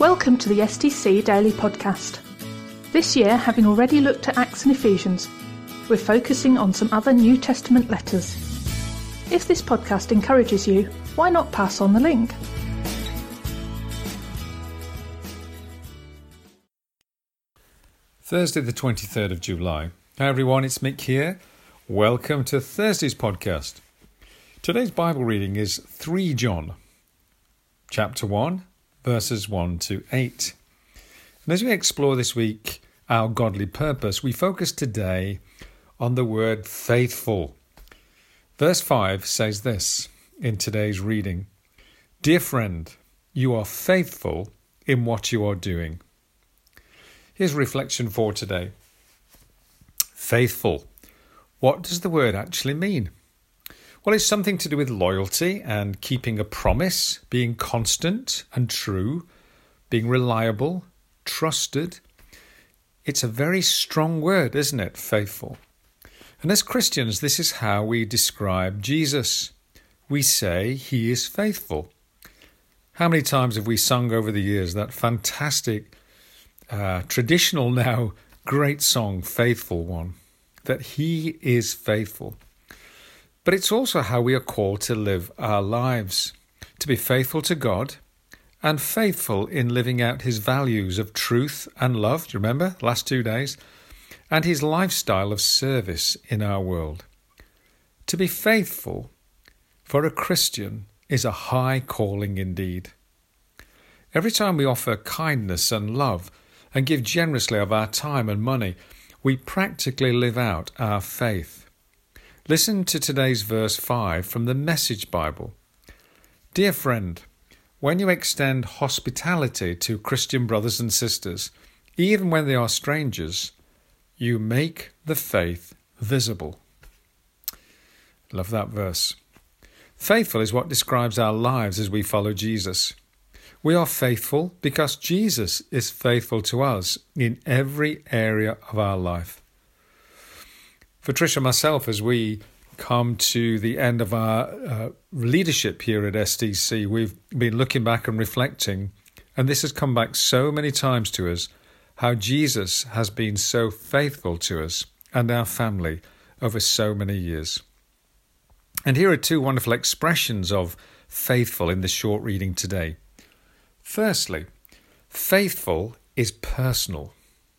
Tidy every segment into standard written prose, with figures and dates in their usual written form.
Welcome to the STC Daily Podcast. This year, having already looked at Acts and Ephesians, we're focusing on some other New Testament letters. If this podcast encourages you, why not pass on the link? Thursday the 23rd of July. Hi everyone, it's Mick here. Welcome to Thursday's podcast. Today's Bible reading is 3 John, chapter 1, verses 1 to 8. And as we explore this week our godly purpose, we focus today on the word faithful. Verse 5 says this in today's reading: "Dear friend, you are faithful in what you are doing." Here's a reflection for today. Faithful. What does the word actually mean? Well, it's something to do with loyalty and keeping a promise, being constant and true, being reliable, trusted. It's a very strong word, isn't it? Faithful. And as Christians, this is how we describe Jesus. We say he is faithful. How many times have we sung over the years that fantastic, traditional now, great song, Faithful One, that he is faithful. But it's also how we are called to live our lives, to be faithful to God and faithful in living out his values of truth and love, do you remember, last 2 days, and his lifestyle of service in our world. To be faithful for a Christian is a high calling indeed. Every time we offer kindness and love and give generously of our time and money, we practically live out our faith. Listen to today's verse 5 from the Message Bible. "Dear friend, when you extend hospitality to Christian brothers and sisters, even when they are strangers, you make the faith visible." Love that verse. Faithful is what describes our lives as we follow Jesus. We are faithful because Jesus is faithful to us in every area of our life. For Trish and myself, as we come to the end of our leadership here at STC, we've been looking back and reflecting, and this has come back so many times to us, how Jesus has been so faithful to us and our family over so many years. And here are 2 wonderful expressions of faithful in this short reading today. Firstly, faithful is personal.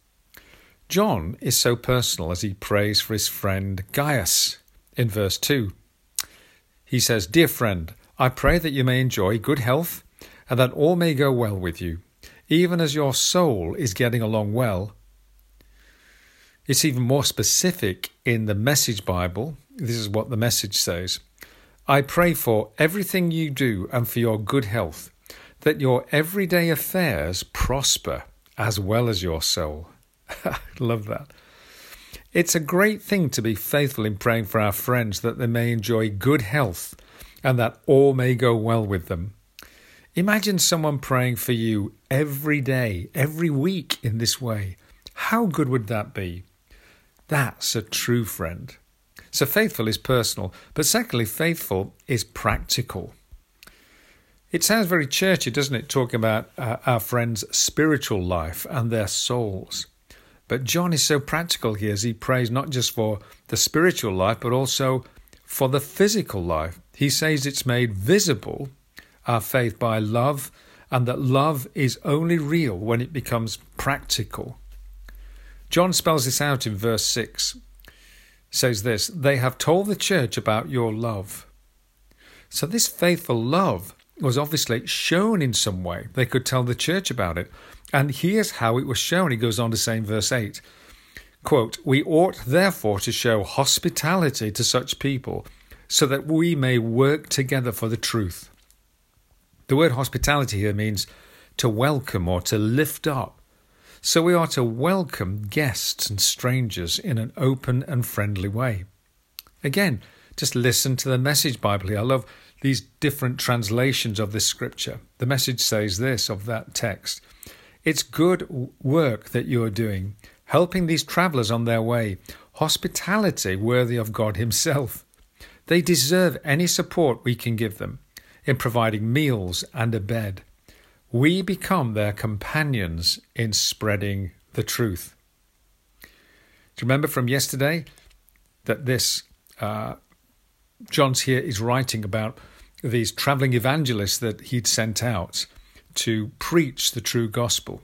John is so personal as he prays for his friend Gaius in verse 2. He says, "Dear friend, I pray that you may enjoy good health and that all may go well with you, even as your soul is getting along well." It's even more specific in the Message Bible. This is what the Message says: "I pray for everything you do and for your good health, that your everyday affairs prosper as well as your soul." Love that. It's a great thing to be faithful in praying for our friends that they may enjoy good health and that all may go well with them. Imagine someone praying for you every day, every week in this way. How good would that be? That's a true friend. So faithful is personal, but secondly, faithful is practical. It sounds very churchy, doesn't it, talking about our friends' spiritual life and their souls. But John is so practical here as he prays not just for the spiritual life, but also for the physical life. He says it's made visible, our faith, by love, and that love is only real when it becomes practical. John spells this out in verse 6. Says this: "They have told the church about your love." So this faithful love was obviously shown in some way. They could tell the church about it. And here's how it was shown. He goes on to say in verse 8, quote, "We ought therefore to show hospitality to such people so that we may work together for the truth." The word hospitality here means to welcome or to lift up. So we are to welcome guests and strangers in an open and friendly way. Again, just listen to the Message Bible here. I love these different translations of this scripture. The Message says this of that text: "It's good work that you are doing, helping these travellers on their way, hospitality worthy of God himself. They deserve any support we can give them in providing meals and a bed. we become their companions in spreading the truth. Do you remember from yesterday that this John's here is writing about these travelling evangelists that he'd sent out to preach the true gospel.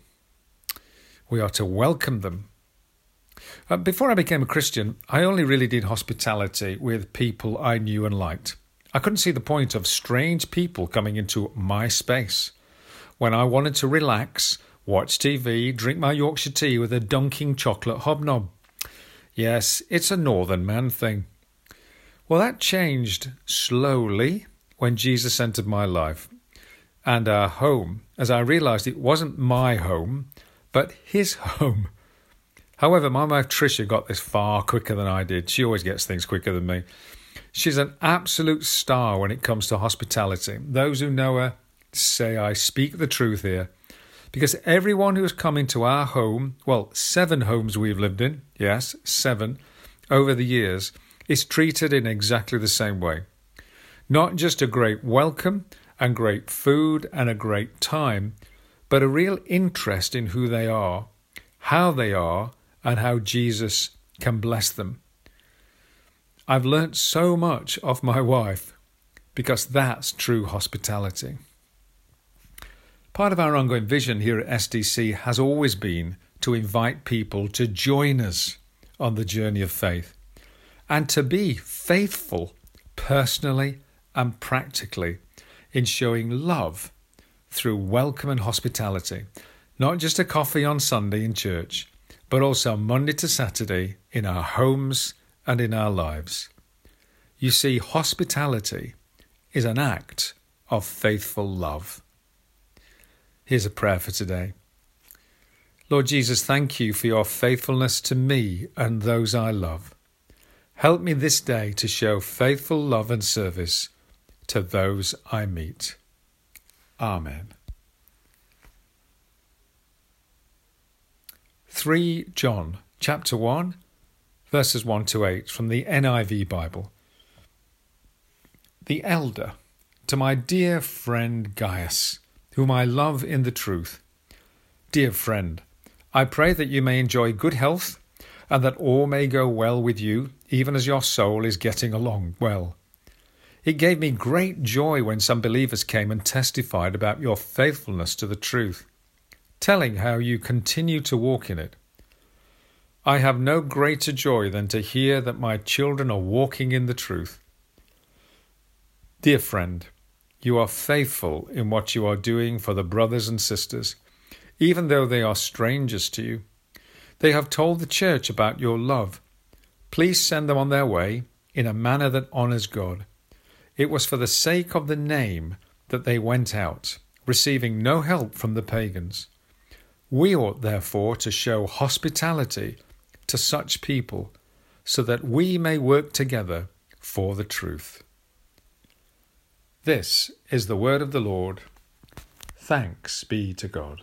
We are to welcome them. Before I became a Christian, I only really did hospitality with people I knew and liked. I couldn't see the point of strange people coming into my space. When I wanted to relax, watch TV, drink my Yorkshire tea with a dunking chocolate hobnob. Yes, it's a northern man thing. Well, that changed slowly when Jesus entered my life and our home, as I realised it wasn't my home, but his home. However, my wife Tricia got this far quicker than I did. She always gets things quicker than me. She's an absolute star when it comes to hospitality. Those who know her say I speak the truth here, because everyone who has come into our home, well, 7 homes we've lived in, yes, 7, over the years, is treated in exactly the same way. Not just a great welcome and great food and a great time, but a real interest in who they are, how they are, and how Jesus can bless them. I've learnt so much of my wife because that's true hospitality. Part of our ongoing vision here at SDC has always been to invite people to join us on the journey of faith and to be faithful personally and practically in showing love through welcome and hospitality, not just a coffee on Sunday in church, but also Monday to Saturday in our homes and in our lives. You see, hospitality is an act of faithful love. Here's a prayer for today. Lord Jesus, thank you for your faithfulness to me and those I love. Help me this day to show faithful love and service to those I meet. Amen. 3 John, chapter 1, verses 1 to 8 from the NIV Bible. The elder, to my dear friend Gaius, whom I love in the truth. Dear friend, I pray that you may enjoy good health and that all may go well with you, even as your soul is getting along well. It gave me great joy when some believers came and testified about your faithfulness to the truth, telling how you continue to walk in it. I have no greater joy than to hear that my children are walking in the truth. Dear friend, you are faithful in what you are doing for the brothers and sisters, even though they are strangers to you. They have told the church about your love. Please send them on their way in a manner that honours God. It was for the sake of the name that they went out, receiving no help from the pagans. We ought therefore to show hospitality to such people, so that we may work together for the truth. This is the word of the Lord. Thanks be to God.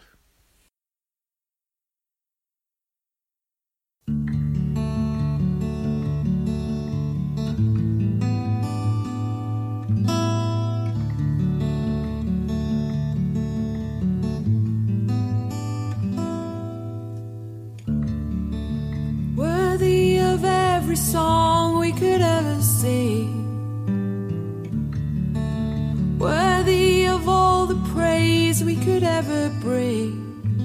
Worthy of every song we could ever sing, worthy of all the praise we could ever bring,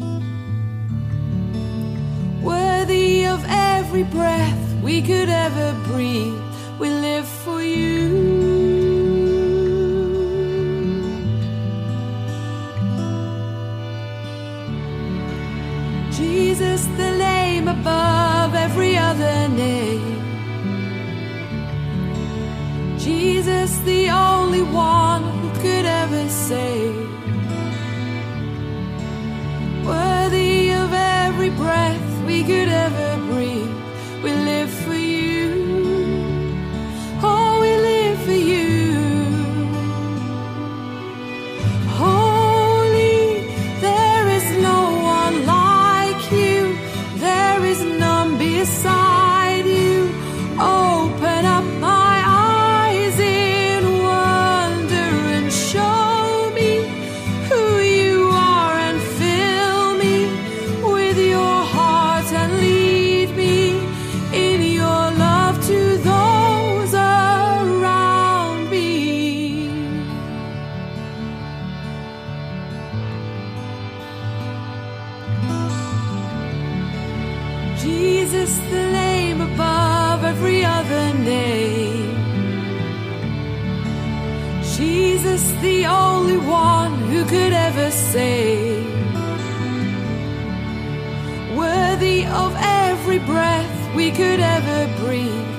worthy of every breath we could ever breathe, we live for you. Jesus, the name above every other name, Jesus, the only one who could ever save, worthy of every breath we could ever breathe, we live for you. Oh, we live for you. Holy, there is no one like you, there is none beside you. Open up my eyes in wonder and show me who you are. Jesus, the name above every other name. Jesus, the only one who could ever save. Worthy of every breath we could ever breathe.